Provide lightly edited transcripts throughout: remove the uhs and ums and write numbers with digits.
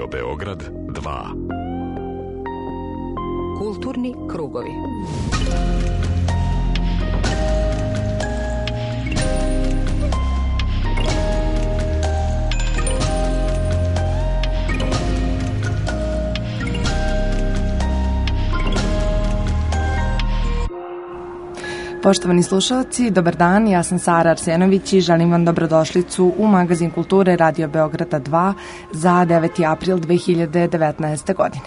Beograd 2. Kulturni krugovi. Poštovani slušalci, dobar dan, ja sam Sara Arsenović i želim vam dobrodošlicu u magazin kulture Radio Beograda 2 za 9. april 2019. godine.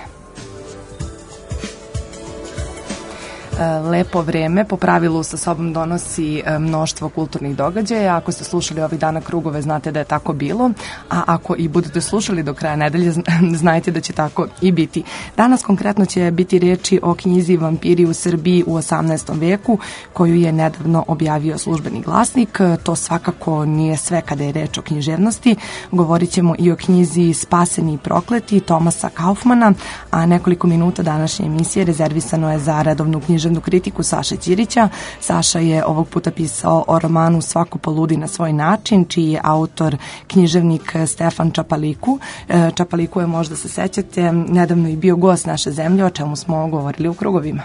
Lepo vreme po pravilu sa sobom donosi mnoštvo kulturnih događaja. Ako ste slušali ovih dana krugove, znate da je tako bilo, a ako i budete slušali do kraja nedelje, znajte da će tako i biti. Danas konkretno će biti reči o knjizi Vampiri u Srbiji u 18. veku, koju je nedavno objavio Službeni glasnik. To svakako nije sve kada je reč o književnosti. Govorit ćemo i o knjizi Spaseni i prokleti Tomasa Kaufmana, a nekoliko minuta današnje emisije rezervisano je za redovnu književnu kritiku Saše Ćirića. Saša je ovog puta pisao o romanu Svako poludi na svoj način, čiji je autor književnik Stefan Čapaliku. Čapaliku je, možda se sećate, nedavno i bio gost naše zemlje, o čemu smo govorili u krugovima.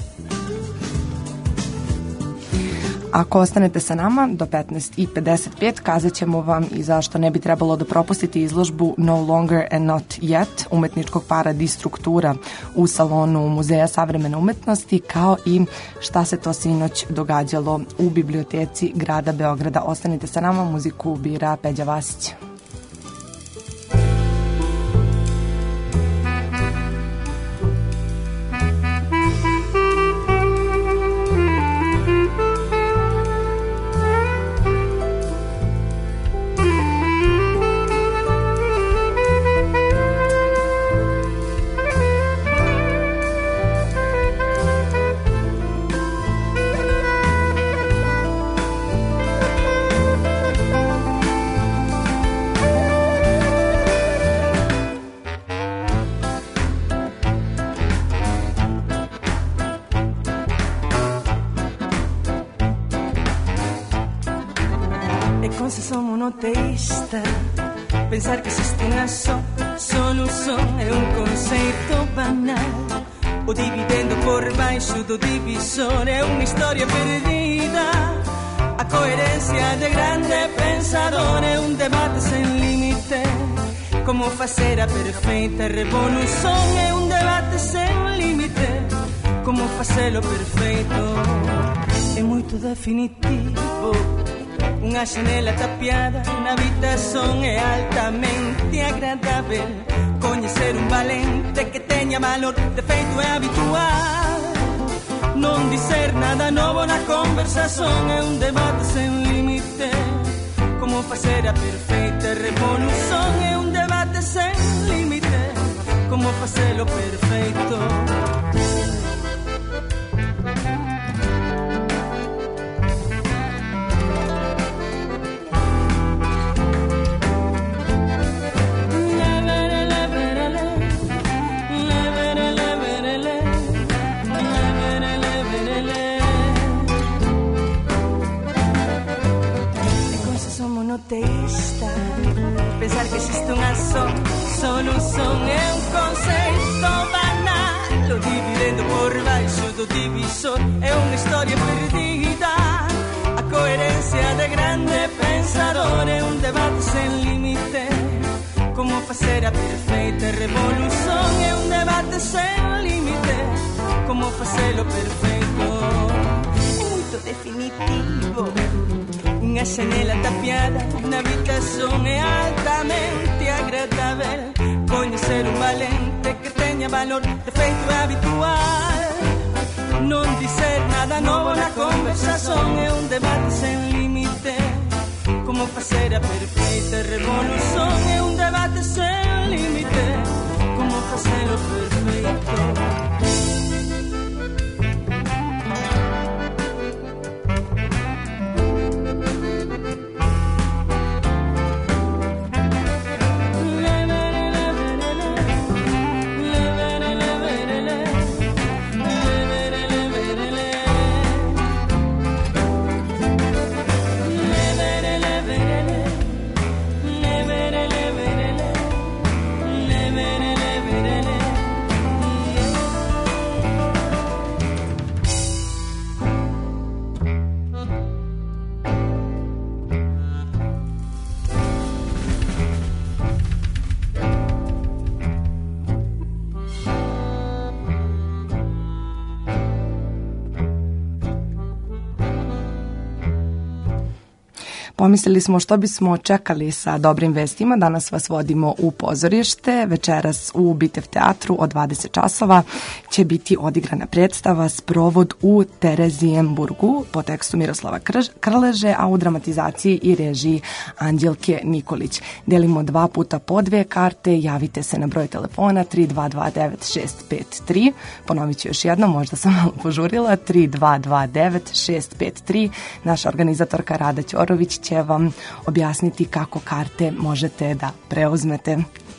Ako ostanete sa nama do 15:55, kazat ćemo vam i zašto ne bi trebalo da propustite izložbu No Longer and Not Yet umetničkog para Distruktura u salonu Muzeja savremene umetnosti, kao i šta se to sinoć događalo u biblioteci grada Beograda. Ostanite sa nama, muziku bira Peđa Vasić. Pensar che esiste una soluzione è un concetto banale, o dividendo por baixo do divisore è una storia perdida. A coerenza de grande pensadore è un debate sen limite. Como facer a perfeita revolución è un debate sen limite. Como facelo perfeito é moito definitivo. Unha xanela tapiada na habitación é altamente agradável. Coñecer un valente que teña valor, de feito é habitual. Non dicer nada novo na conversación é un debate sen límite. Como facer a perfeita revolución é un debate sen límite. Como facelo perfeito. Pensar que existe unha solución é un conceito banal, o dividendo por baixo do divisor é unha historia perdida. A coherencia de grande pensador é un debate sen límite. Como facer a perfeita revolución é un debate sen límite. Como facelo perfeito é moito definitivo. Unha xanela tapiada na habitación é altamente agradável. Coñecer un valente que teña valor, de feito é habitual. Non dicer nada novo na conversación é un debate sen límite. Como facer a perfeita revolución é un debate sen límite. Como facelo perfeito. Pomislili smo što bismo čekali sa dobrim vestima. Danas vas vodimo u pozorište. Večeras u Bitev teatru od 20 časova će biti odigrana predstava Sprovod u Terezijenburgu po tekstu Miroslava Krleže, a u dramatizaciji i režiji Anđelke Nikolić. Delimo 2 puta po 2 karte. Javite se na broj telefona 3229-653. Ponovit ću još jednom, možda sam malo požurila, 3229-653. Naša organizatorka Rada Ćorović će vam objasniti kako karte možete da preuzmete.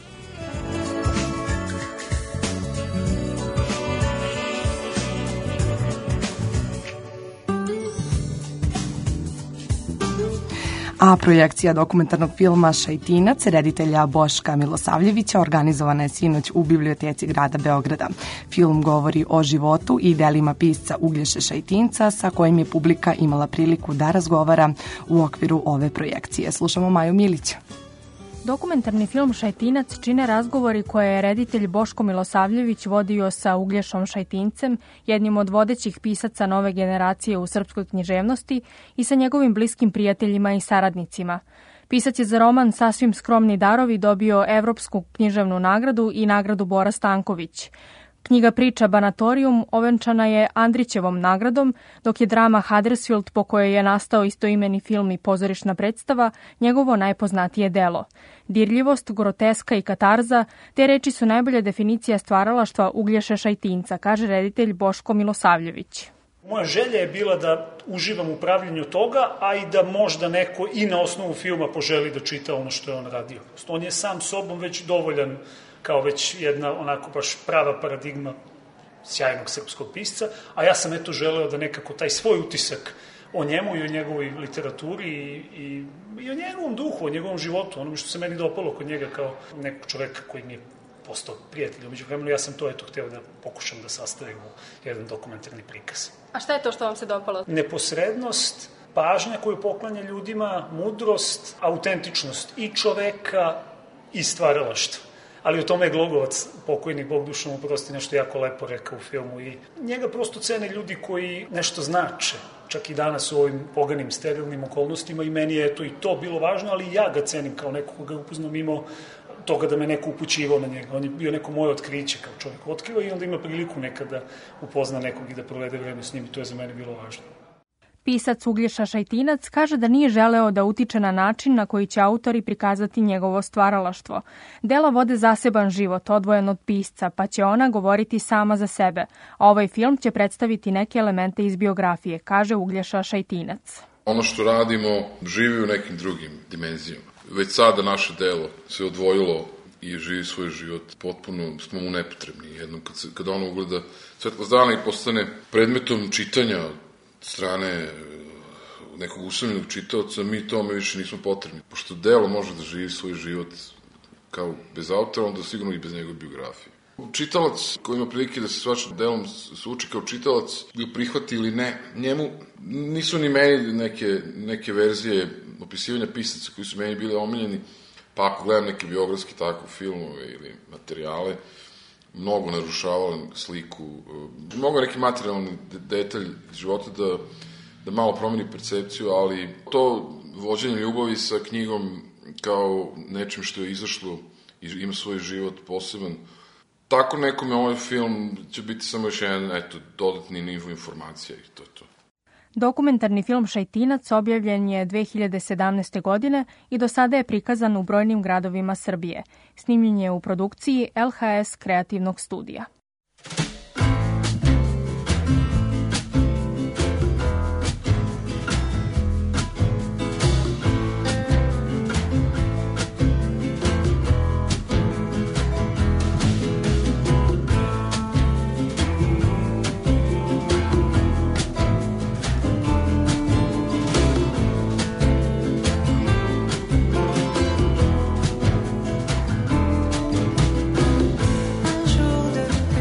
A projekcija dokumentarnog filma Šajtinac reditelja Boška Milosavljevića organizovana je sinoć u biblioteci grada Beograda. Film govori o životu i delima pisca Uglješe Šajtinca sa kojim je publika imala priliku da razgovara u okviru ove projekcije. Slušamo Maju Milić. Dokumentarni film Šajtinac čine razgovori koje je reditelj Boško Milosavljević vodio sa Uglješom Šajtincem, jednim od vodećih pisaca nove generacije u srpskoj književnosti, i sa njegovim bliskim prijateljima i saradnicima. Pisac je za roman Sasvim skromni darovi dobio Evropsku književnu nagradu i nagradu Bora Stanković. Knjiga priča Banatorium ovenčana je Andrićevom nagradom, dok je drama Huddersfield, po kojoj je nastao istoimeni film i pozorišna predstava, njegovo najpoznatije delo. Dirljivost, groteska i katarza, te reči su najbolja definicija stvaralaštva Uglješe Šajtinca, kaže reditelj Boško Milosavljević. Moja želja je bila da uživam u pravljenju toga, a i da možda neko i na osnovu filma poželi da čita ono što je on radio. On je sam sobom već dovoljan, kao već jedna onako baš prava paradigma sjajnog srpskog pisca, a ja sam eto želeo da nekako taj svoj utisak o njemu i o njegovoj literaturi i o njegovom duhu, o njegovom životu, onome što se meni dopalo kod njega kao nekog čoveka koji mi je postao prijatelj. Umeđu vremenu ja sam to eto hteo da pokušam da sastavim u jedan dokumentarni prikaz. A šta je to što vam se dopalo? Neposrednost, pažnja koju poklanja ljudima, mudrost, autentičnost i čoveka i stvaralaštva. Ali o tome je Glogovac, pokojni, Bog dušom mu prosti, nešto jako lepo rekao u filmu i njega prosto cene ljudi koji nešto znače, čak i danas u ovim poganim, sterilnim okolnostima, i meni je i to bilo važno, ali ja ga cenim kao neko koga upoznao mimo toga da me neko upućivao na njega. On je bio neko moje otkriće kao čovjek otkriva i onda ima priliku nekada upozna nekog i da provede vreme s njim i to je za mene bilo važno. Pisac Uglješa Šajtinac kaže da nije želeo da utiče na način na koji će autori prikazati njegovo stvaralaštvo. Dela vode zaseban život, odvojen od pisca, pa će ona govoriti sama za sebe. A ovaj film će predstaviti neke elemente iz biografije, kaže Uglješa Šajtinac. Ono što radimo živi u nekim drugim dimenzijama. Već sada naše delo se odvojilo i živi svoj život, potpuno smo mu nepotrebni. Jednom kada ono ugleda svetlost dana i postane predmetom čitanja strane nekog usamljenog čitaoca, mi tome više nismo potrebni. Pošto delo može da živi svoj život kao bez autora, onda sigurno i bez njegove biografije. Čitalac koji ima prilike da se s vašim delom suči kao čitalac, ga prihvati ili ne, njemu nisu ni meni neke verzije opisivanja pisaca koji su meni bili omiljeni, pa ako gledam neke biografske tako filmove ili materijale, mnogo narušavali sliku. Mnogo neki materijalni detalj života da malo promeni percepciju, ali to vođenje ljubavi sa knjigom kao nečim što je izašlo i ima svoj život poseban. Tako nekome ovaj film će biti samo još jedan dodatni nivo informacija i to je to. Dokumentarni film Šajtinac objavljen je 2017. godine i do sada je prikazan u brojnim gradovima Srbije. Snimljen je u produkciji LHS Kreativnog studija. Un jour de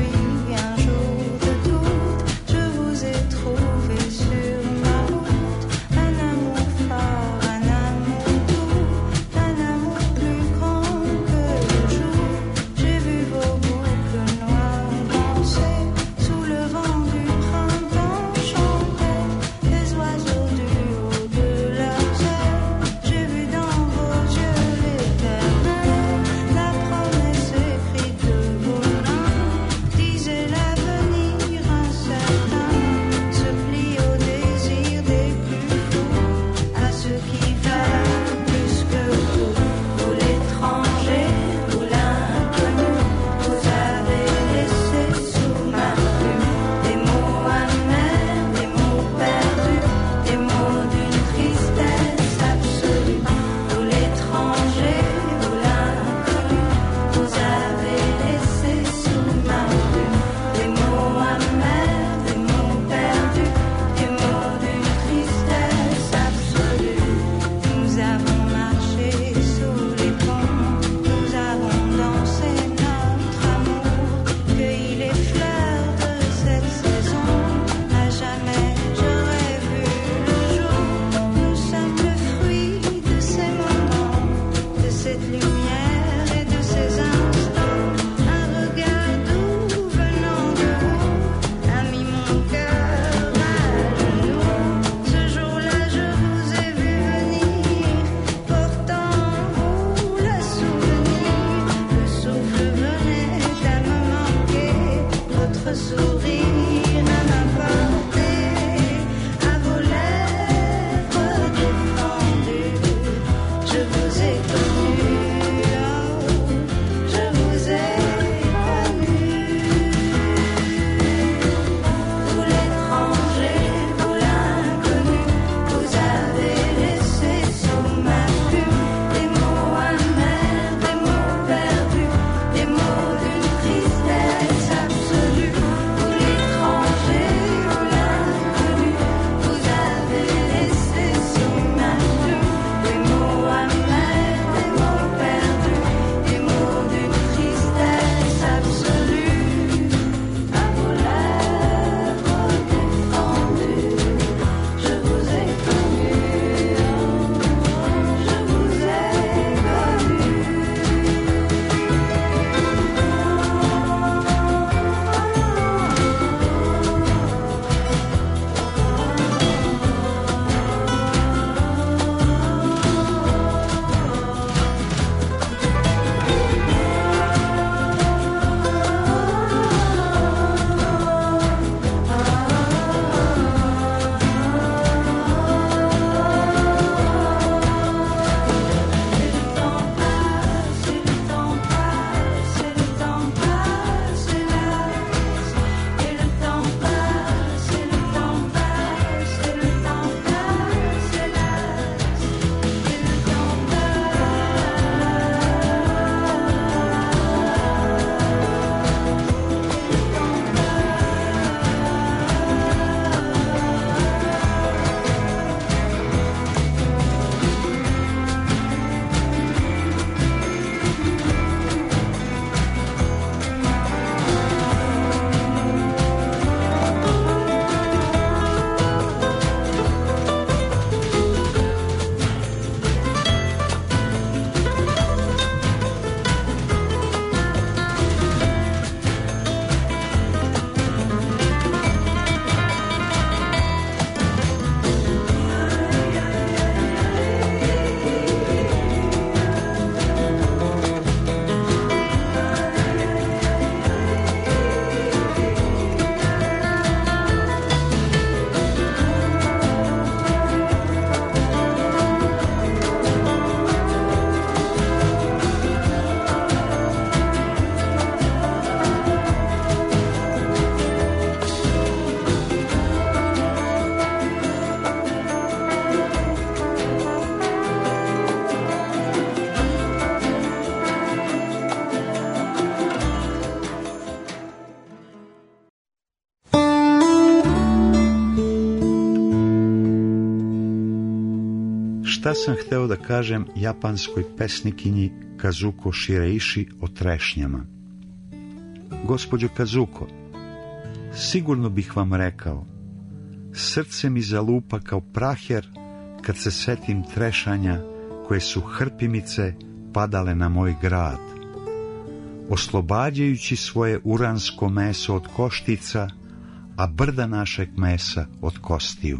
Šta sam hteo da kažem japanskoj pesnikinji Kazuko Shireishi o trešnjama? Gospođo Kazuko, sigurno bih vam rekao, srce mi zalupa kao praher kad se setim trešanja koje su hrpimice padale na moj grad, oslobađajući svoje uransko meso od koštica, a brda našeg mesa od kostiju.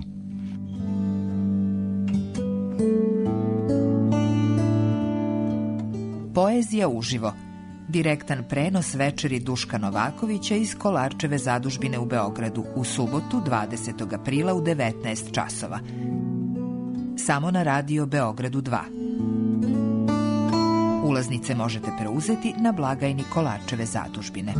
Poezija uživo. Direktan prenos večeri Duška Novakovića iz Kolarčeve zadužbine u Beogradu u subotu 20. aprila u 19 časova. Samo na radio Beogradu 2. Ulaznice možete preuzeti na blagajni Kolarčeve zadužbine.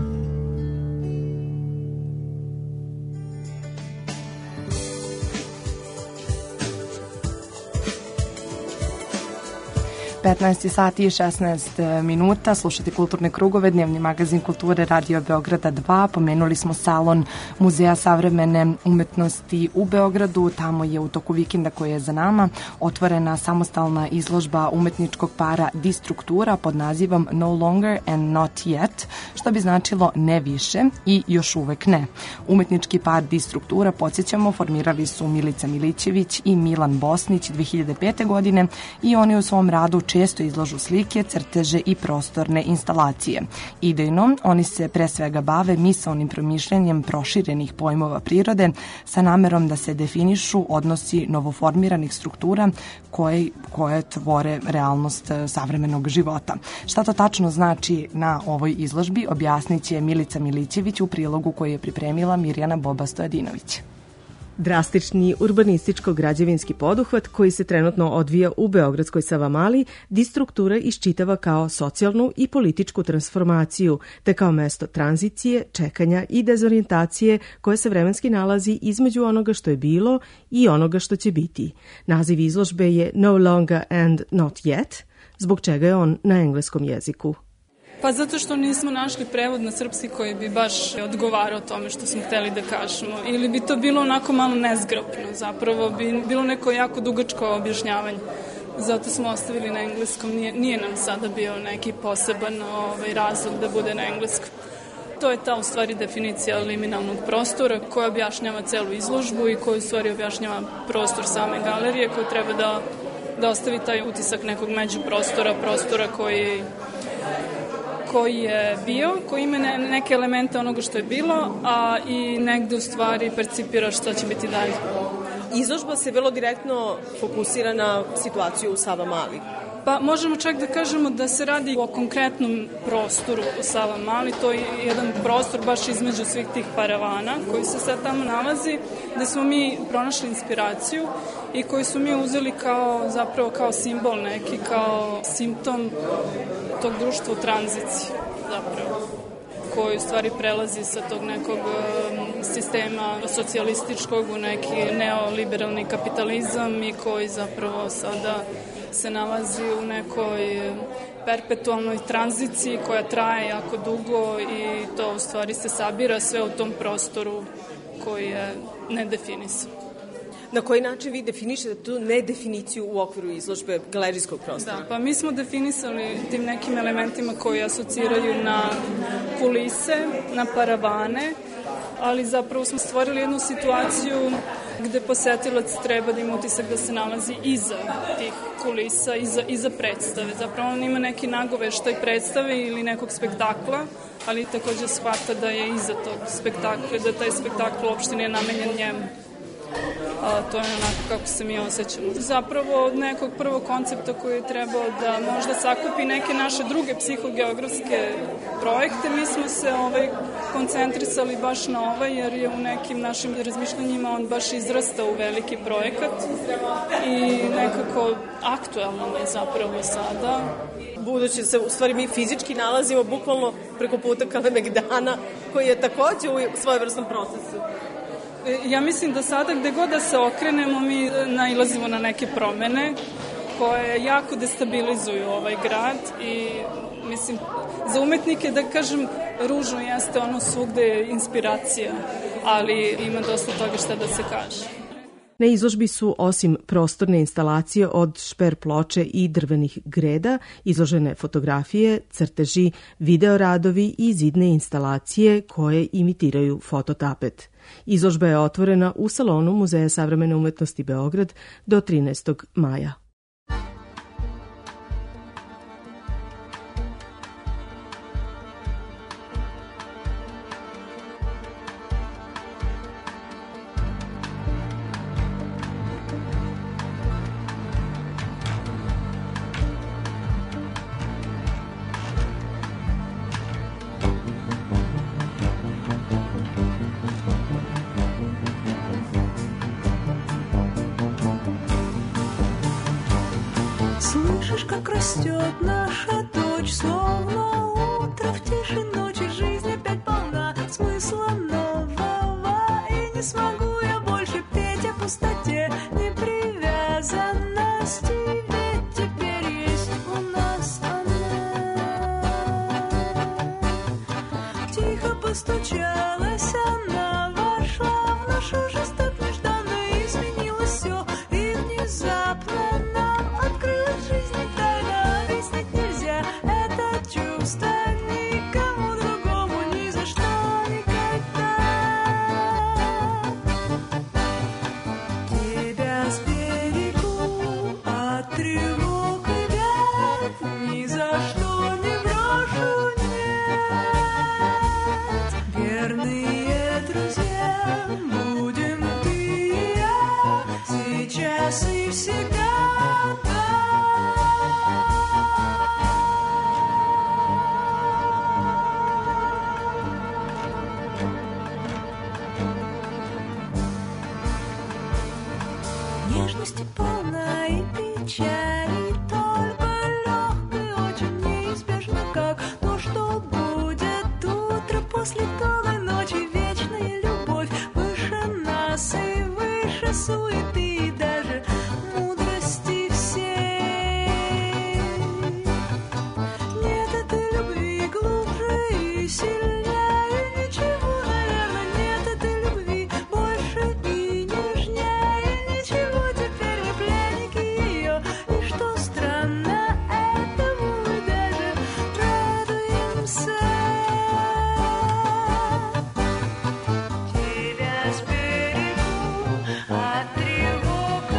sati i 16 minuta, slušate Kulturne krugove, dnevni magazin kulture Radio Beograda 2. Pomenuli smo salon Muzeja savremene umetnosti u Beogradu. Tamo je u toku vikenda koji je za nama otvorena samostalna izložba umetničkog para Distruktura pod nazivom No Longer and Not Yet, što bi značilo ne više i još uvek ne. Umetnički par Distruktura, podsjećamo, formirali su Milica Milićević i Milan Bosnić 2005. godine i oni u svom radu često izlažu slike, crteže i prostorne instalacije. Idejno, oni se pre svega bave misaonim promišljanjem proširenih pojmova prirode sa namerom da se definišu odnosi novoformiranih struktura koje tvore realnost savremenog života. Šta to tačno znači na ovoj izložbi, objasnit će Milica Milićević u prilogu koji je pripremila Mirjana Boba-Stojadinović. Drastični urbanističko-građevinski poduhvat koji se trenutno odvija u Beogradskoj Savamali Distruktura iščitava kao socijalnu i političku transformaciju, te kao mesto tranzicije, čekanja i dezorijentacije koje se vremenski nalazi između onoga što je bilo i onoga što će biti. Naziv izložbe je No Longer and Not Yet, zbog čega je on na engleskom jeziku. Pa zato što nismo našli prevod na srpski koji bi baš odgovarao tome što smo hteli da kažemo. Ili bi to bilo onako malo nezgrapno, zapravo bi bilo neko jako dugačko objašnjavanje. Zato smo ostavili na engleskom, nije nam sada bio neki poseban razlog da bude na engleskom. To je ta u stvari definicija liminalnog prostora koja objašnjava celu izložbu i koja u stvari objašnjava prostor same galerije koja treba da ostavi taj utisak nekog međuprostora, prostora koji je bio, koji ima neke elemente onoga što je bilo, a i negde u stvari percipira šta će biti dalje. Izložba se vrlo direktno fokusira na situaciju u Savamali. Pa možemo čak da kažemo da se radi o konkretnom prostoru u Savamali, to je jedan prostor baš između svih tih paravana koji se sad tamo nalazi, gde smo mi pronašli inspiraciju i koji su mi uzeli zapravo kao simbol neki, kao simptom tog društva u tranziciji zapravo, koji u stvari prelazi sa tog nekog sistema socijalističkog u neki neoliberalni kapitalizam i koji zapravo sada se nalazi u nekoj perpetualnoj tranziciji koja traje jako dugo i to u stvari se sabira sve u tom prostoru koji je nedefinisan. Na koji način vi definišete tu nedefiniciju u okviru izložbe galerijskog prostora? Da, pa mi smo definisali tim nekim elementima koji asociraju na kulise, na paravane, ali zapravo smo stvorili jednu situaciju gde posetilac treba da ima utisak da se nalazi iza tih kulisa, iza predstave. Zapravo on ima neki nagoveštaj predstave ili nekog spektakla, ali takođe shvata da je iza tog spektakla, da taj spektakl uopšte nije namenjen njemu. To je onako kako se mi osjećamo. Zapravo od nekog prvog koncepta koji je trebao da možda sakupi neke naše druge psihogeografske projekte, mi smo se koncentrisali baš na ovaj, jer je u nekim našim razmišljanjima on baš izrasta u veliki projekat i nekako aktualno je zapravo sada. Budući da se u stvari mi fizički nalazimo bukvalno preko puta Kalemegdana, koji je takođe u svojevrsnom procesu. Ja mislim da sada gde god da se okrenemo mi nailazimo na neke promene koje jako destabilizuju ovaj grad i mislim za umetnike da kažem ružno jeste ono svugde inspiracija, ali ima dosta toga šta da se kaže. Na izložbi su, osim prostorne instalacije od šper ploče i drvenih greda, izložene fotografije, crteži, videoradovi i zidne instalacije koje imitiraju fototapet. Izložba je otvorena u salonu Muzeja savremene umetnosti Beograd do 13. maja. Слышишь, как растет наша дочь, словно утро в тиши ночи. Жизнь опять полна смысла нового, и не смогу я больше петь о пустоте, непривязанности, ведь теперь есть у нас она. Тихо постучалась она, вошла в нашу жизнь так нежданно, и изменилось все, и внезапно нам открылась жизнь тайна. Объяснить нельзя это чувство никому другому, ни за что никогда. Тебя сберегу от тревог и бед, ни за что не брошу, нет. Верные друзья будем ты и я, сейчас и всегда. Нежности полна и печали, только легкой, очень неизбежно как. Но что будет утро после долгой ночи? Вечная любовь выше нас и выше суеты, и даже мудрости всей. Нет этой любви глубже и сильнее ничего, наверное, нет этой любви больше и нежнее ничего. Теперь мы пленники ее, и что странно, этому мы даже радуемся. Тебя сберегу от тревог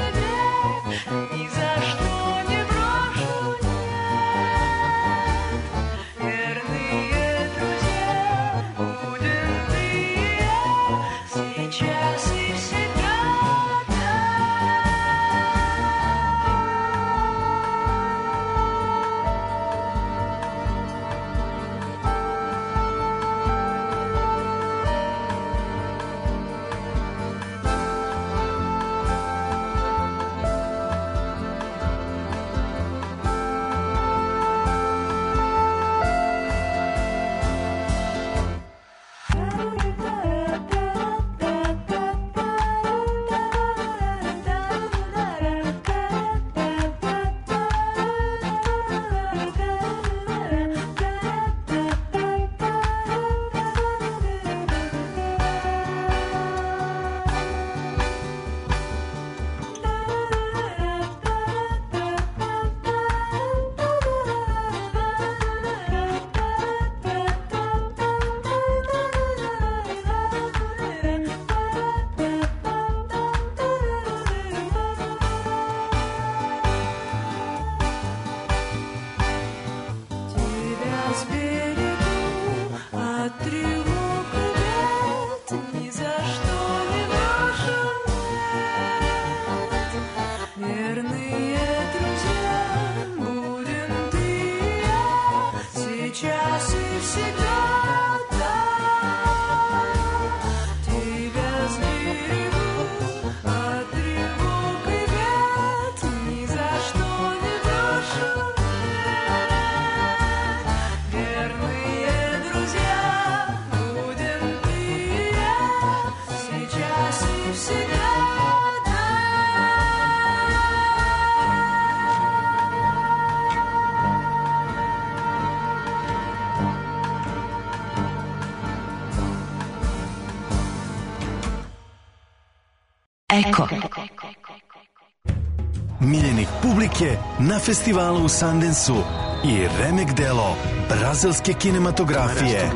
Eko. Miljenik publike na festivalu u Sundanceu i remek delo brazilske kinematografije.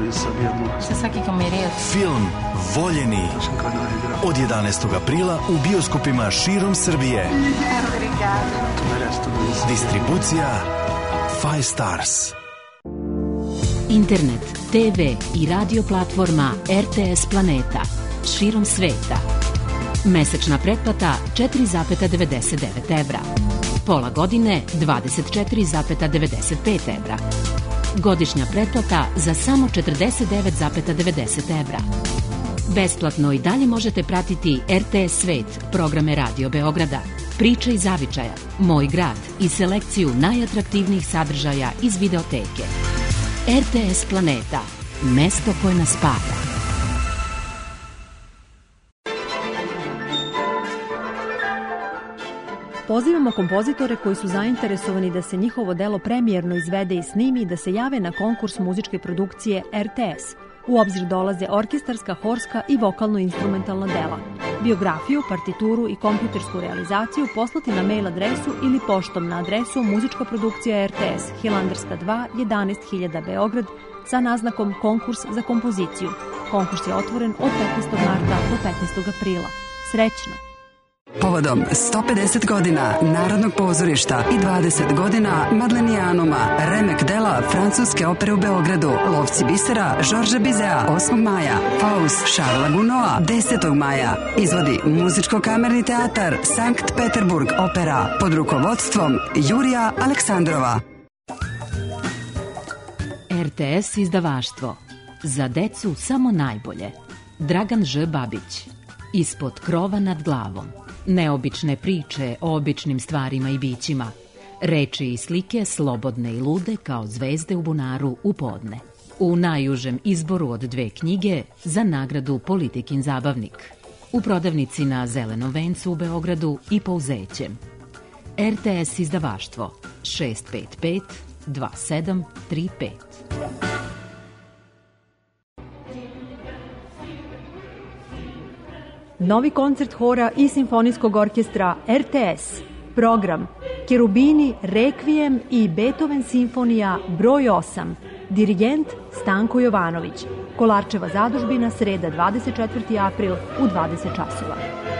Film Voljeni od 11. aprila u bioskopima širom Srbije. Distribucija Five Stars. Internet, TV i radio platforma RTS Planeta širom sveta. Mesečna pretplata 4,99 evra. Pola godine 24,95 evra. Godišnja pretplata za samo 49,90 evra. Besplatno i dalje možete pratiti RTS Svet, programe Radio Beograda, Priče iz zavičaja, Moj grad i selekciju najatraktivnijih sadržaja iz videoteke. RTS Planeta, mesto koje nas spaja. Pozivamo kompozitore koji su zainteresovani da se njihovo delo premijerno izvede i snimi da se jave na konkurs muzičke produkcije RTS. U obzir dolaze orkestarska, horska i vokalno-instrumentalna dela. Biografiju, partituru i kompjutersku realizaciju poslati na mail adresu ili poštom na adresu Muzička produkcija RTS, Hilandarska 2, 11.000 Beograd, sa naznakom Konkurs za kompoziciju. Konkurs je otvoren od 15. marta do 15. aprila. Srećno! Povodom 150 godina Narodnog pozorišta i 20 godina Madlenijanuma, remek dela francuske opere u Beogradu, Lovci bisera Žorža Bizea 8. maja, Faust Šarla Gunoa 10. maja, izvodi Muzičko-kamerni teatar Sankt Peterburg opera pod rukovodstvom Jurija Aleksandrova. RTS izdavaštvo. Za decu samo najbolje. Dragan Ž. Babić. Ispod krova nad glavom. Neobične priče o običnim stvarima i bićima. Reči i slike slobodne i lude kao zvezde u bunaru u podne. U najužem izboru od 2 knjige za nagradu Politikin zabavnik. U prodavnici na Zelenom vencu u Beogradu i Pouzećem. RTS izdavaštvo 655 2735. Novi koncert hora i simfonijskog orkestra RTS. Program Kerubini, Rekvijem i Beethoven simfonija broj 8. Dirigent Stanko Jovanović. Kolarčeva zadužbina, sreda 24. april u 20 časova.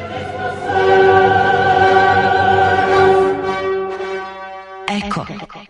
Eko.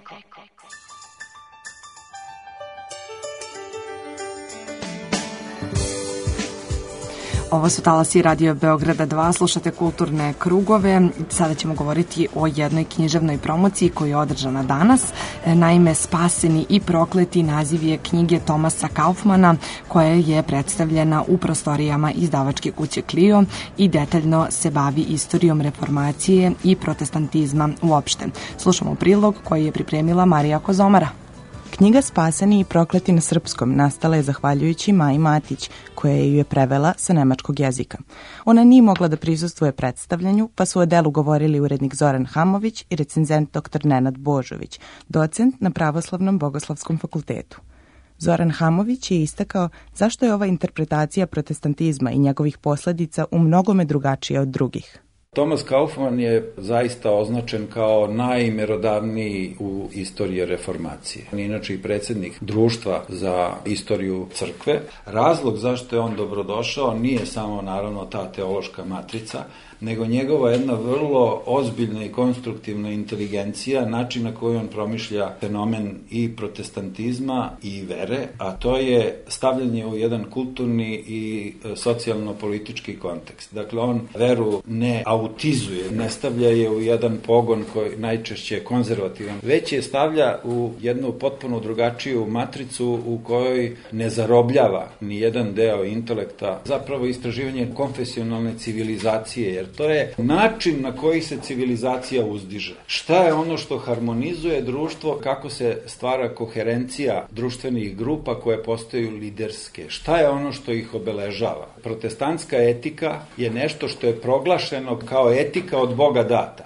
Ovo su talasi Radio Beograda 2, slušate kulturne krugove. Sada ćemo govoriti o jednoj književnoj promociji koja je održana danas. Naime, Spaseni i prokleti naziv je knjige Tomasa Kaufmana koja je predstavljena u prostorijama izdavačke kuće Clio i detaljno se bavi istorijom reformacije i protestantizma uopšte. Slušamo prilog koji je pripremila Marija Kozomara. Knjiga Spaseni i prokleti na srpskom nastala je zahvaljujući Maji Matić, koja ju je prevela sa nemačkog jezika. Ona nije mogla da prisustvuje predstavljanju, pa su o delu govorili urednik Zoran Hamović i recenzent dr. Nenad Božović, docent na Pravoslavnom Bogoslavskom fakultetu. Zoran Hamović je istakao zašto je ova interpretacija protestantizma i njegovih posledica u mnogome drugačija od drugih. Thomas Kaufman je zaista označen kao najmerodavniji u istoriji reformacije. On je inače i predsjednik Društva za istoriju crkve. Razlog zašto je on dobrodošao nije samo naravno ta teološka matrica, nego njegova jedna vrlo ozbiljna i konstruktivna inteligencija, način na koji on promišlja fenomen i protestantizma i vere, a to je stavljanje u jedan kulturni i socijalno-politički kontekst. Dakle, on veru ne autizuje, ne stavlja je u jedan pogon koji najčešće je konzervativan, već je stavlja u jednu potpuno drugačiju matricu u kojoj ne zarobljava ni jedan deo intelekta, zapravo istraživanje konfesionalne civilizacije, jer to je način na koji se civilizacija uzdiže. Šta je ono što harmonizuje društvo, kako se stvara koherencija društvenih grupa koje postaju liderske? Šta je ono što ih obeležava? Protestantska etika je nešto što je proglašeno kao etika od Boga data.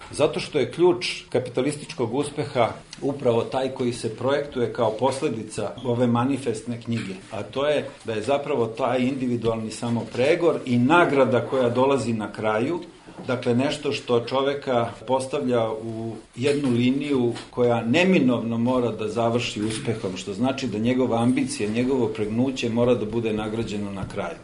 Zato što je ključ kapitalističkog uspeha upravo taj koji se projektuje kao posledica ove manifestne knjige, a to je da je zapravo taj individualni samopregor i nagrada koja dolazi na kraju, dakle nešto što čoveka postavlja u jednu liniju koja neminovno mora da završi uspehom, što znači da njegova ambicija, njegovo pregnuće mora da bude nagrađeno na kraju.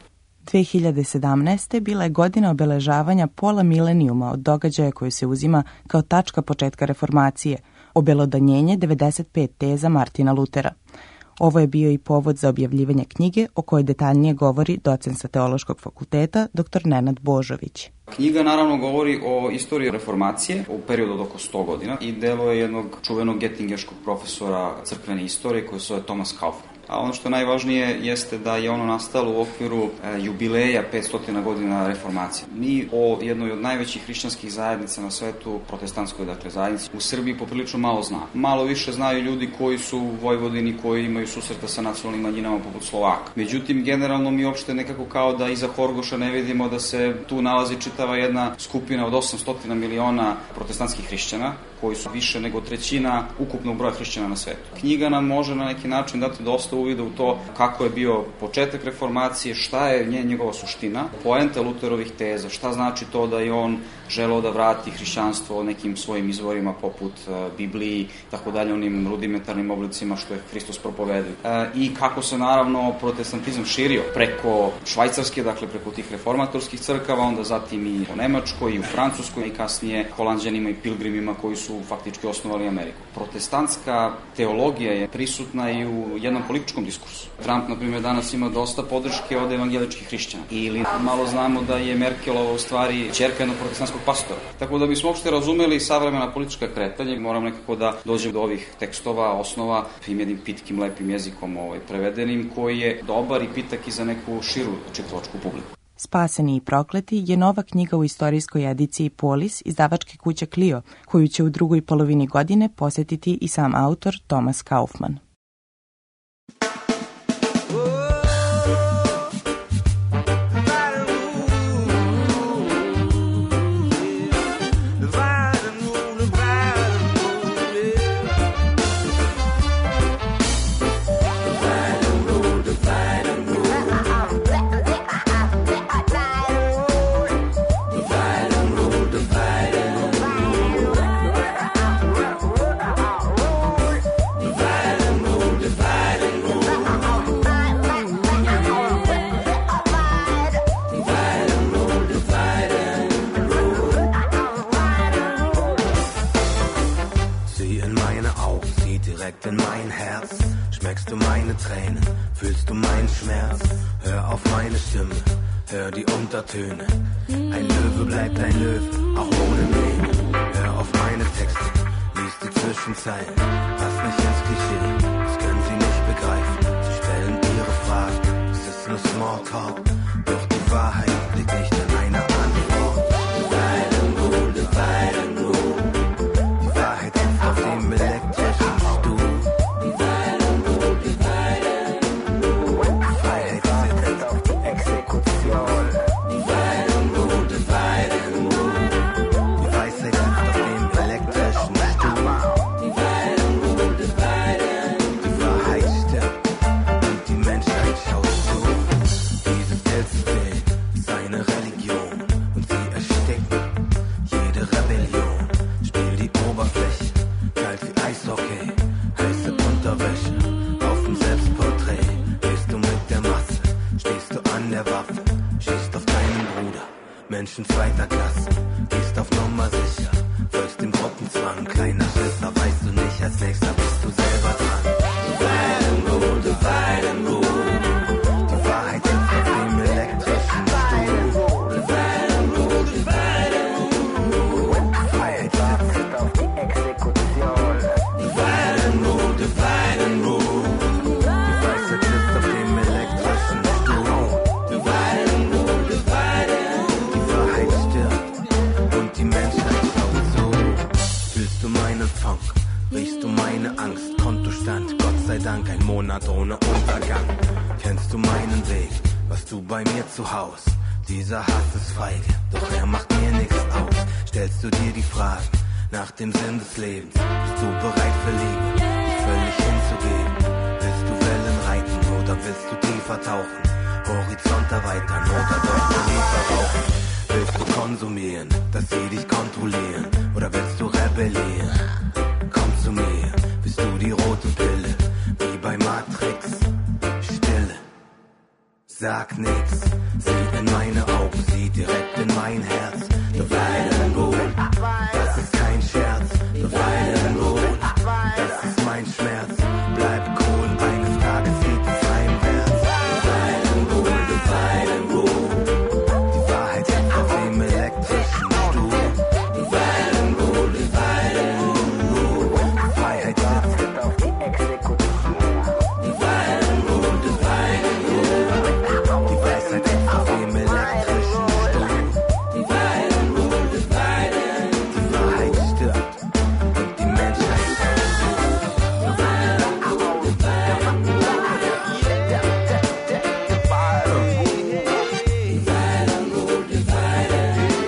2017. bila je godina obeležavanja pola milenijuma od događaja koji se uzima kao tačka početka reformacije, obelodanjenje 95 teza Martina Lutera. Ovo je bio i povod za objavljivanje knjige o kojoj detaljnije govori docent sa Teološkog fakulteta dr. Nenad Božović. Knjiga naravno govori o istoriji reformacije u periodu od oko 100 godina i delo je jednog čuvenog getingerškog profesora crkvene istorije koji se zove Thomas Kaufmann. A ono što najvažnije jeste da je ono nastalo u okviru jubileja 500 godina reformacije. Mi o jednoj od najvećih hrišćanskih zajednica na svetu, protestantskoj dakle zajednici, u Srbiji poprilično malo zna. Malo više znaju ljudi koji su u Vojvodini, koji imaju susreta sa nacionalnim manjinama poput Slovaka. Međutim, generalno mi uopšte nekako kao da iza Horgoša ne vidimo da se tu nalazi čitava jedna skupina od 800 miliona protestantskih hrišćana, koji su više nego trećina ukupnog broja hrišćana na svetu. Knjiga nam može na neki način dati dosta uvida u to kako je bio početak reformacije, šta je njegova suština, poenta Luterovih teza, šta znači to da je on želeo da vrati hrišćanstvo nekim svojim izvorima poput Bibliji, tako dalje, onim rudimentarnim oblicima što je Hristos propovedio. I kako se naravno protestantizam širio preko Švajcarske, dakle preko tih reformatorskih crkava, onda zatim i u Nemačkoj i u Francuskoj i kasnije Holanđanima i pilgrimima koji su faktički osnovali Ameriku. Protestantska teologija je prisutna i u jednom političkom diskursu. Trump, na primjer, danas ima dosta podrške od evangeličkih hrišćana. Ili malo znamo da je Merkelova u stvari ćerka jednog protestantskog pastora. Tako da bismo uopšte razumeli savremena politička kretanja, moramo nekako da dođemo do ovih tekstova, osnova, jednim pitkim, lepim jezikom prevedenim, koji je dobar i pitak i za neku širu čitalačku publiku. Spaseni i prokleti je nova knjiga u istorijskoj ediciji Polis izdavačke kuće Clio, koju će u drugoj polovini godine posetiti i sam autor Thomas Kaufmann. In mein Herz schmeckst du meine Tränen, fühlst du meinen Schmerz, hör auf meine Stimme, hör die Untertöne. Ein Löwe bleibt ein Löwe, auch ohne Mähne. Hör auf meine Texte, lies die Zwischenzeilen, pass nicht ins Klischee, das können sie nicht begreifen. Sie stellen ihre Fragen, es ist nur Smalltalk, doch die Wahrheit liegt nicht in einer Antwort. Divide and rule, divide and rule. Die Wahrheit sitzt auf dem elektrischen Menschen zweiter Klasse, gehst auf Nummer sicher, folgst dem Gruppenzwang, kleiner Schlüssler, weißt du nicht, als nächster bist du selber dran. Divide and rule, divide and rule. Die Wahrheit sitzt auf dem elektrischen Stuhl. Divide and rule, divide and rule. Die Freiheit sitzt auf die Exekution. Divide and rule, divide and rule. Die Weisheit sitzt auf dem elektrischen Stuhl. Divide and rule, divide and rule. Die Menschheit schaut so. Fühlst du meinen Funk? Riechst du meine Angst? Kontostand, Gott sei Dank, ein Monat ohne Untergang. Kennst du meinen Weg? Warst du bei mir zu Haus? Dieser Hass ist feige, doch er macht mir nichts aus. Stellst du dir die Fragen? nach dem Sinn des Lebens. Bist du bereit für Liebe, völlig hinzugeben? Willst du Wellen reiten oder willst du tiefer tauchen? Horizont erweitern oder doch nur lieber rauchen? Willst du konsumieren, dass sie dich kontrollieren? Oder willst du rebellieren? Komm zu mir, bist du die rote Pille, wie bei Matrix? Stille, sag nix, sieh in meine Augen, sieh direkt in mein Herz. Divide and rule, das ist kein Scherz. Divide and rule, das ist mein Schmerz. Bleib cool, eines Tages geht es heimwärts. Divide and rule, divide and rule. Die Wahrheit sitzt auf dem elektrischen Stuhl. Divide and rule, divide and rule. Die Freiheit sitzt auf die Exekution. Divide and rule, divide and rule. Die Weisheit sitzt auf dem elektrischen Stuhl. Divide and rule, divide and rule. Die Wahrheit stirbt und die Menschheit stirbt. Divide and rule, divide and rule. Divide and rule, divide and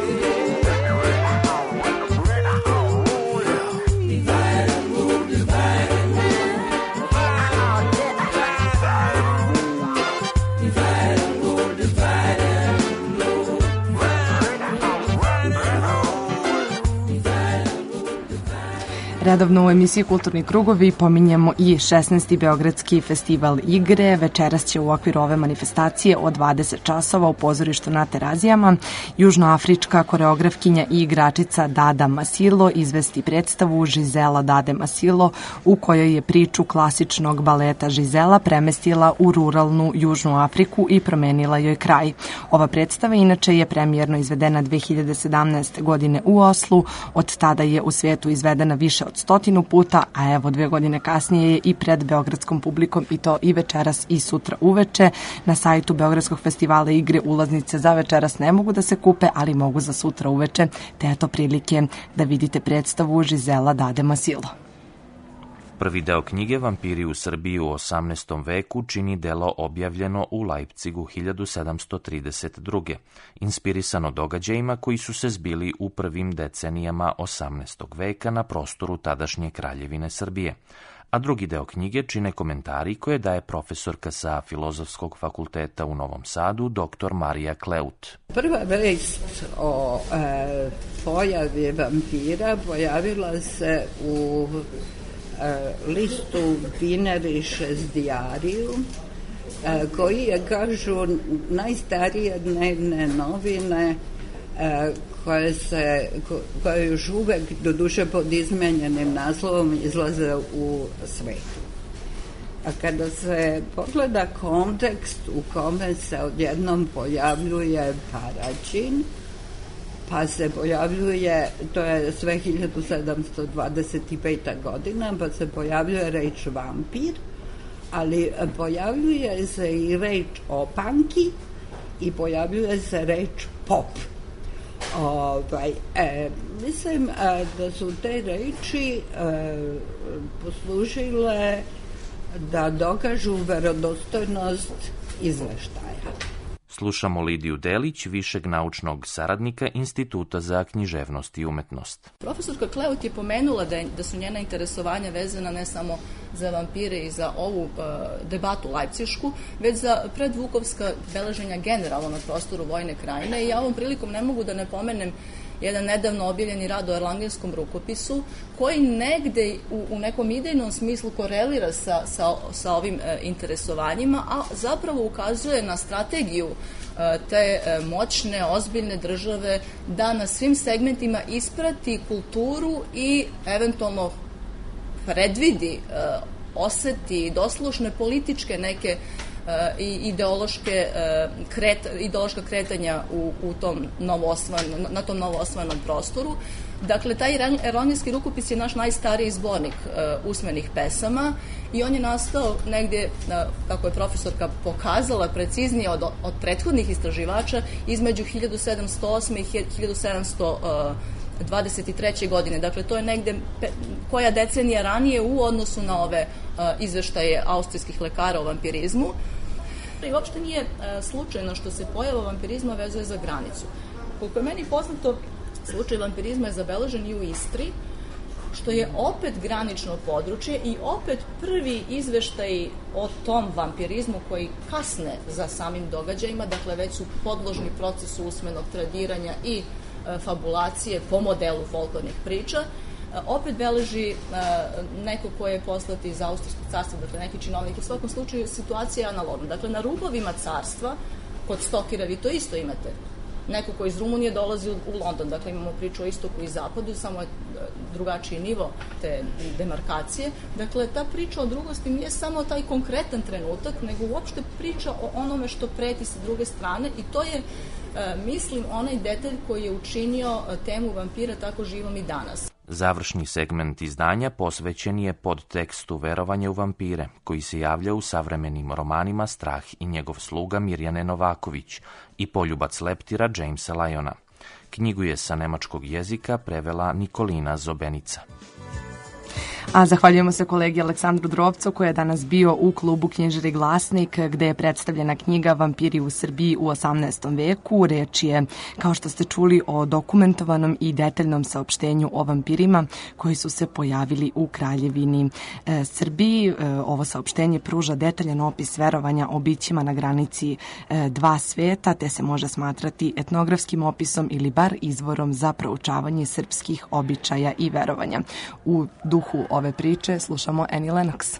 Redovno u emisiji Kulturni krugovi pominjemo i 16. Beogradski festival igre. Večeras će u okviru ove manifestacije od 20 časova u pozorištu na Terazijama južnoafrička koreografkinja i igračica Dada Masilo izvesti predstavu Žizela Dade Masilo, u kojoj je priču klasičnog baleta Žizela premestila u ruralnu Južnu Afriku i promenila joj kraj. Ova predstava inače je premijerno izvedena 2017. godine u Oslu. Od tada je u svijetu izvedena više od 100 puta, a evo 2 godine kasnije je i pred beogradskom publikom, i to i večeras i sutra uveče. Na sajtu Beogradskog festivala igre ulaznice za večeras ne mogu da se kupe, ali mogu za sutra uveče, te eto prilike da vidite predstavu Žizela Dade Masilo. Prvi deo knjige Vampiri u Srbiji u 18. veku čini delo objavljeno u Leipzigu 1732. inspirisano događajima koji su se zbili u prvim decenijama 18. veka na prostoru tadašnje Kraljevine Srbije. A drugi deo knjige čine komentari koje daje profesorka sa Filozofskog fakulteta u Novom Sadu, dr. Marija Kleut. Prva vest o pojavi vampira pojavila se u listu Wienerisches Diarium, koji je, kažu, najstarije dnevne novine koje još uvek, doduše pod izmenjenim naslovom, izlaze u svetu. A kada se pogleda kontekst u kome se odjednom pojavljuje Paraćin, pa se pojavljuje, to je sve 1725. godina, pa se pojavljuje reč vampir, ali pojavljuje se i reč opanki i pojavljuje se reč pop. Mislim da su te reči poslužile da dokažu verodostojnost izveštaja. Slušamo Lidiju Delić, višeg naučnog saradnika Instituta za književnost i umetnost. Profesorka Kleut je pomenula da su njena interesovanja vezana ne samo za vampire i za ovu debatu lajpcišku, već za predvukovska beleženja generalno na prostoru Vojne krajine, i ja ovom prilikom ne mogu da ne pomenem jedan nedavno objavljeni rad o erlangenskom rukopisu, koji negde u nekom idejnom smislu korelira sa ovim interesovanjima, a zapravo ukazuje na strategiju te moćne, ozbiljne države da na svim segmentima isprati kulturu i eventualno predvidi, oseti doslušne političke neke i ideološka kretanja na tom novoosvojenom prostoru. Dakle, taj erlangijski rukopis je naš najstariji zbornik usmenih pesama i on je nastao negdje, kako je profesorka pokazala, preciznije od prethodnih istraživača, između 1708. i 1723. godine. Dakle, to je negde koja decenija ranije u odnosu na ove izveštaje austrijskih lekara o vampirizmu. I uopšte nije slučajno što se pojava vampirizma vezuje za granicu. Koliko je meni poznato, slučaj vampirizma je zabeležen i u Istri, što je opet granično područje i opet prvi izveštaj o tom vampirizmu koji kasne za samim događajima, dakle već su podložni procesu usmenog tradiranja i fabulacije po modelu folklornih priča, opet beleži neko ko je poslati iz Austrijskog carstva, dakle neki činovnik. U svakom slučaju situacija je analogna. Dakle, na rubovima carstva, kod Stokira vi to isto imate. Neko ko iz Rumunije dolazi u London, dakle imamo priču o istoku i zapadu, samo je drugačiji nivo te demarkacije. Dakle, ta priča o drugosti nije samo taj konkretan trenutak, nego uopšte priča o onome što preti sa druge strane i to je, mislim, onaj detalj koji je učinio temu vampira tako živom i danas. Završni segment izdanja posvećen je podtekstu verovanja u vampire, koji se javlja u savremenim romanima Strah i njegov sluga Mirjane Novaković i Poljubac leptira Jamesa Lyona. Knjigu je sa nemačkog jezika prevela Nikolina Zobenica. A zahvaljujemo se kolegi Aleksandru Drovcu koji je danas bio u klubu Knjižari Glasnik gde je predstavljena knjiga Vampiri u Srbiji u 18. veku. Reč je, kao što ste čuli, o dokumentovanom i detaljnom saopštenju o vampirima koji su se pojavili u Kraljevini Srbiji. Ovo saopštenje pruža detaljan opis verovanja o bićima na granici dva sveta, te se može smatrati etnografskim opisom ili bar izvorom za proučavanje srpskih običaja i verovanja. U duhu ove priče slušamo Annie Lennox.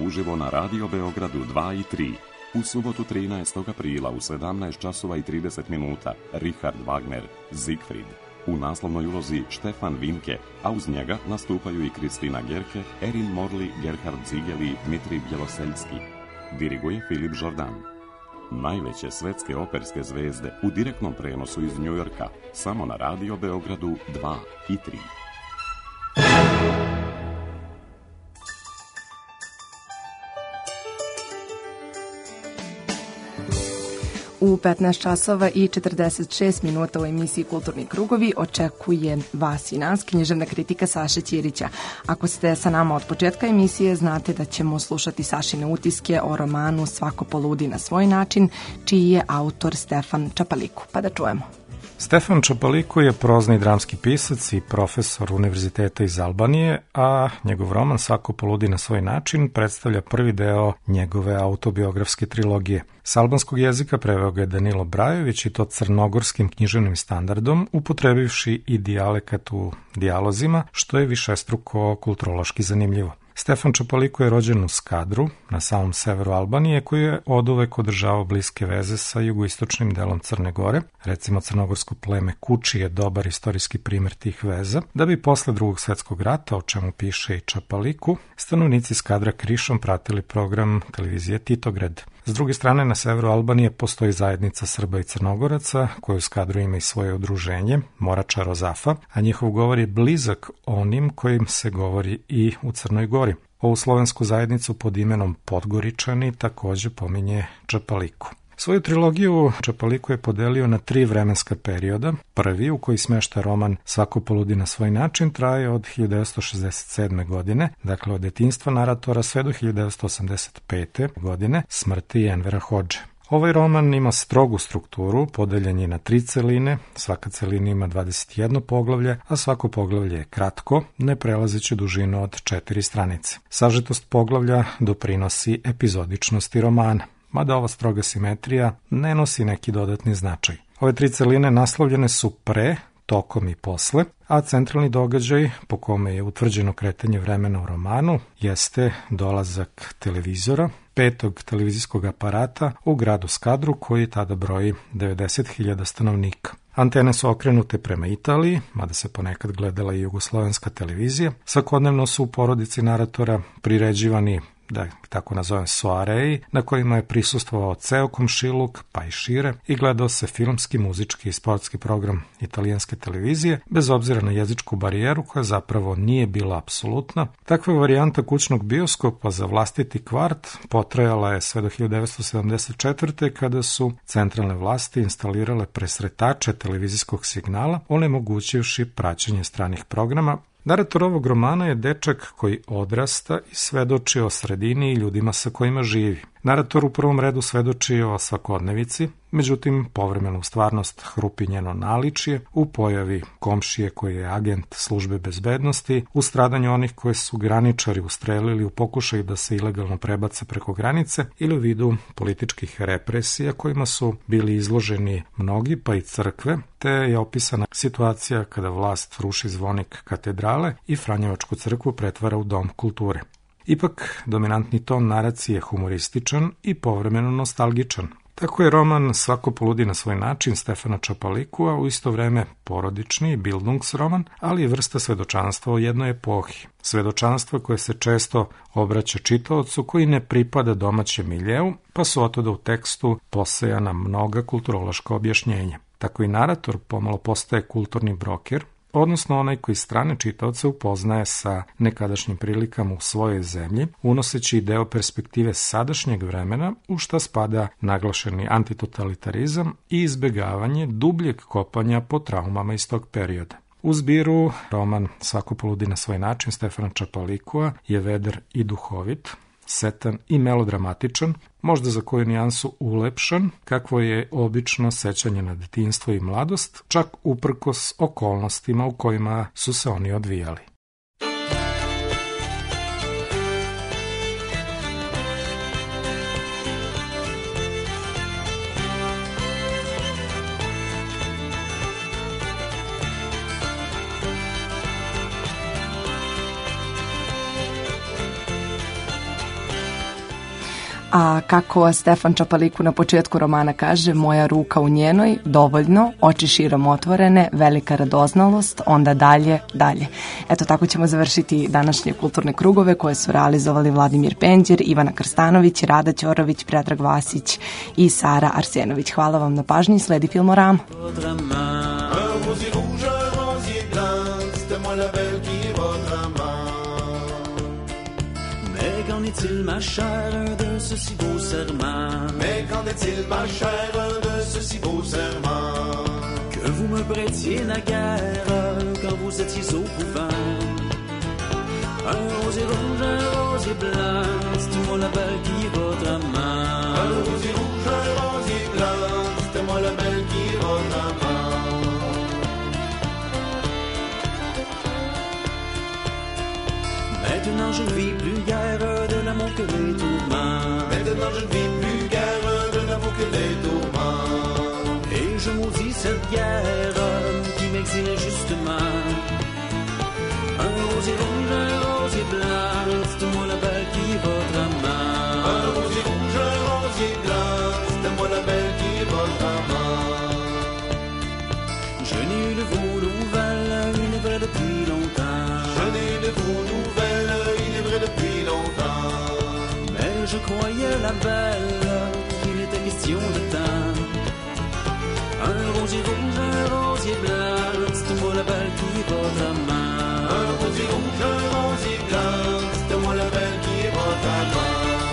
uživo na Radio Beogradu 2 i 3. U subotu 13. aprila u 17 časova i 30 minuta Richard Wagner, Siegfried. U naslovnoj ulozi Štefan Vinke, a uz njega nastupaju i Kristina Gerke, Erin Morley, Gerhard Ziegel i Dmitri Bjeloseljski. Diriguje Filip Jordan. Najveće svetske operske zvezde u direktnom prenosu iz Njujorka, samo na Radio Beogradu 2 i 3. U 15 časova i 46 minuta u emisiji Kulturni krugovi očekuje vas i nas književna kritika Saše Ćirića. Ako ste sa nama od početka emisije, znate da ćemo slušati Sašine utiske o romanu Svako poludi na svoj način, čiji je autor Stefan Čapaliku. Pa da čujemo. Stefan Čapaliku je prozni dramski pisac i profesor univerziteta iz Albanije, a njegov roman Svako poludi na svoj način predstavlja prvi deo njegove autobiografske trilogije. S albanskog jezika preveo ga je Danilo Brajović i to crnogorskim književnim standardom, upotrebivši i dijalekat u dijalozima, što je višestruko kulturološki zanimljivo. Stefan Čapaliku je rođen u Skadru, na samom severu Albanije, koji je oduvek održavao bliske veze sa jugoistočnim delom Crne Gore. Recimo, crnogorsko pleme Kuči je dobar istorijski primer tih veza, da bi posle Drugog svetskog rata, o čemu piše i Čapaliku, stanovnici Skadra krišom pratili program televizije Titograd. S druge strane, na severu Albanije postoji zajednica Srba i Crnogoraca, koja u Skadru ima i svoje udruženje, Morača Rozafa, a njihov govor je blizak onim kojim se govori i u Crnoj Gori. Ovu slovensku zajednicu pod imenom Podgoričani takođe pominje Čapaliku. Svoju trilogiju Čapaliku je podelio na 3 vremenska perioda. Prvi, u koji smešta roman Svako poludi na svoj način, traje od 1967. godine, dakle od detinjstva naratora sve do 1985. godine, smrti Envera Hodže. Ovaj roman ima strogu strukturu, podeljen je na 3 celine, svaka celina ima 21 poglavlje, a svako poglavlje je kratko, ne prelazeći dužinu od 4 stranice. Sažetost poglavlja doprinosi epizodičnosti romana, mada ova stroga simetrija ne nosi neki dodatni značaj. Ove 3 celine naslovljene su pre, tokom i posle, a centralni događaj po kome je utvrđeno kretanje vremena u romanu jeste dolazak televizora, 5. televizijskog aparata u gradu Skadru, koji tada broji 90.000 stanovnika. Antene su okrenute prema Italiji, mada se ponekad gledala i jugoslovenska televizija. Svakodnevno su u porodici naratora priređivani, da tako nazovem, soareji, na kojima je prisustvovao ceo komšiluk, pa i šire, i gledao se filmski, muzički i sportski program italijanske televizije, bez obzira na jezičku barijeru koja zapravo nije bila apsolutna. Takva varijanta kućnog bioskopa za vlastiti kvart potrajala je sve do 1974. kada su centralne vlasti instalirale presretače televizijskog signala, onemogućivši praćenje stranih programa. Narator ovog romana je dečak koji odrasta i svedoči o sredini i ljudima sa kojima živi. Narator u prvom redu svedoči o svakodnevici, međutim povremeno u stvarnost hrupi njeno naličje u pojavi komšije koji je agent službe bezbednosti, u stradanju onih koje su graničari ustrelili u pokušaju da se ilegalno prebace preko granice ili u vidu političkih represija kojima su bili izloženi mnogi, pa i crkve, te je opisana situacija kada vlast ruši zvonik katedrale i Franjevačku crkvu pretvara u dom kulture. Ipak, dominantni ton naracije je humorističan i povremeno nostalgičan. Tako je roman Svako poludi na svoj način Stefana Čapalikua u isto vreme porodični bildungsroman, ali i vrsta svedočanstva o jednoj epohi. Svedočanstva koje se često obraća čitaocu koji ne pripada domaćem miljeu, pa su otuda u tekstu posejana mnoga kulturološka objašnjenja. Tako i narator pomalo postaje kulturni broker, odnosno onaj koji strane čitaoce upoznaje sa nekadašnjim prilikama u svojoj zemlji, unoseći deo perspektive sadašnjeg vremena, u šta spada naglašeni antitotalitarizam i izbegavanje dubljeg kopanja po traumama iz tog perioda. U zbiru roman Svako poludi na svoj način Stefana Čapalikua je vedar i duhovit, setan i melodramatičan, možda za koju nijansu ulepšan, kakvo je obično sećanje na detinjstvo i mladost, čak uprkos okolnostima u kojima su se oni odvijali. A kako Stefan Čapaliku na početku romana kaže, moja ruka u njenoj, dovoljno, oči širom otvorene, velika radoznalost, onda dalje. Eto, tako ćemo završiti današnje kulturne krugove koje su realizovali Vladimir Penđer, Ivana Krstanović, Rada Ćorović, Predrag Vasić i Sara Arsenović. Hvala vam na pažnji, sledi Filmorama. Qu'en est-il, ma chère, de ce si beau serment? Mais qu'en est-il, ma chère, de ce si beau serment? Que vous me prêtiez naguère quand vous étiez au couvent. Un rosier rouge, un rosier blanc, c'était-moi la belle qui est votre amant. Un rosier rouge, un rosier blanc, c'était-moi la belle qui est votre amant. Maintenant je ne vis plus guère de l'amour que les tourments. Maintenant je ne vis plus guère de l'amour que les tourments. Et je maudis cette guerre qui m'exile justement. Un rosier rouge, un rosier blanc, c'est-moi la belle qui est votre amant. Un rosier rouge, un rosier blanc, c'est-moi la belle qui est votre amant. Je n'ai eu de vos nouvelles, il est vrai depuis longtemps. Je n'ai eu de vos nouvelles, il est vrai depuis longtemps. Mais je croyais la belle, qu'il était question de temps. Un rosier rouge, un rosier blanc, c'est-moi la belle qui est votre amant. Un rosier rouge, un rosier blanc, c'est-moi la belle qui est votre amant.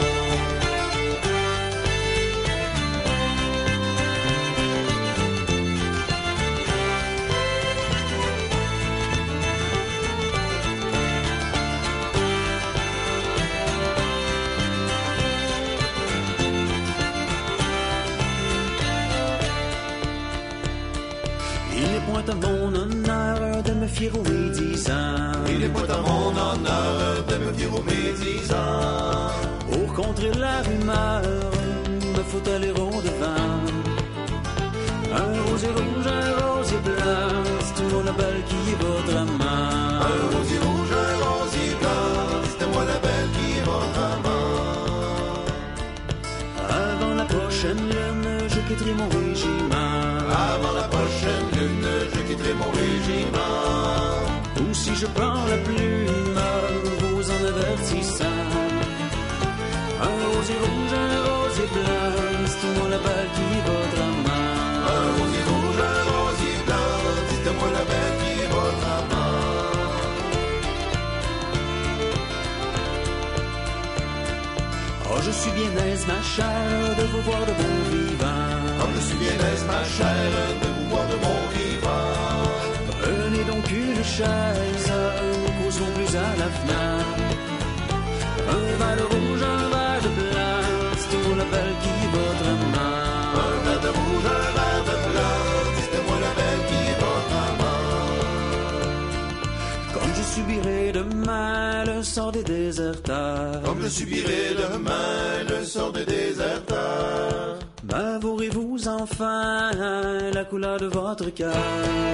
Point à mon honneur de me fier aux médisants. Il n'est point à mon honneur de me fier aux médisants. Pour contrer la rumeur, me faut aller au devant. Un rosier rouge, un rosier blanc, c'est moi la belle qui est votre amant. Un rosier rouge, un rosier blanc, c'est moi la belle qui est votre amant. Avant la prochaine lune, je quitterai mon régiment. Avant la prochaine lune, je quitterai mon régiment. Ou si je prends la plume, vous en avertissant. Un rosier rouge, un rosier blanc, c'est-moi la belle qui est votre amant. Un rosier rouge, un rosier blanc, c'est-moi la belle qui est votre amant. Oh, je suis bien aise, ma chère, de vous voir de bon vivant. Oh, je suis bien aise, ma chère, de vous voir de bon vivant. Prenez donc une chaise, causons plus à la fenêtre. Un verre de rouge, un verre de blanc, c'est moi la belle qui est votre amant. Un verre de rouge, un verre de blanc, c'est moi la belle qui est votre amant. Comme je subirai demain le sort des déserteurs. Comme je subirai demain le sort des déserteurs. M'avouerez-vous enfin la couleur de votre cœur?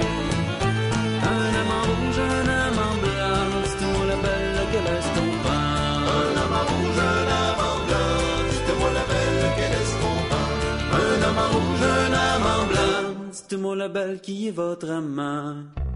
Un amant rouge, un amant blanc, c'est-moi la belle qu'elle laisse tombant. Un amant rouge, un amant blanc, c'est-moi la belle qu'elle laisse tombant. Un amant rouge, un amant blanc, c'est moi la belle qui est votre amant.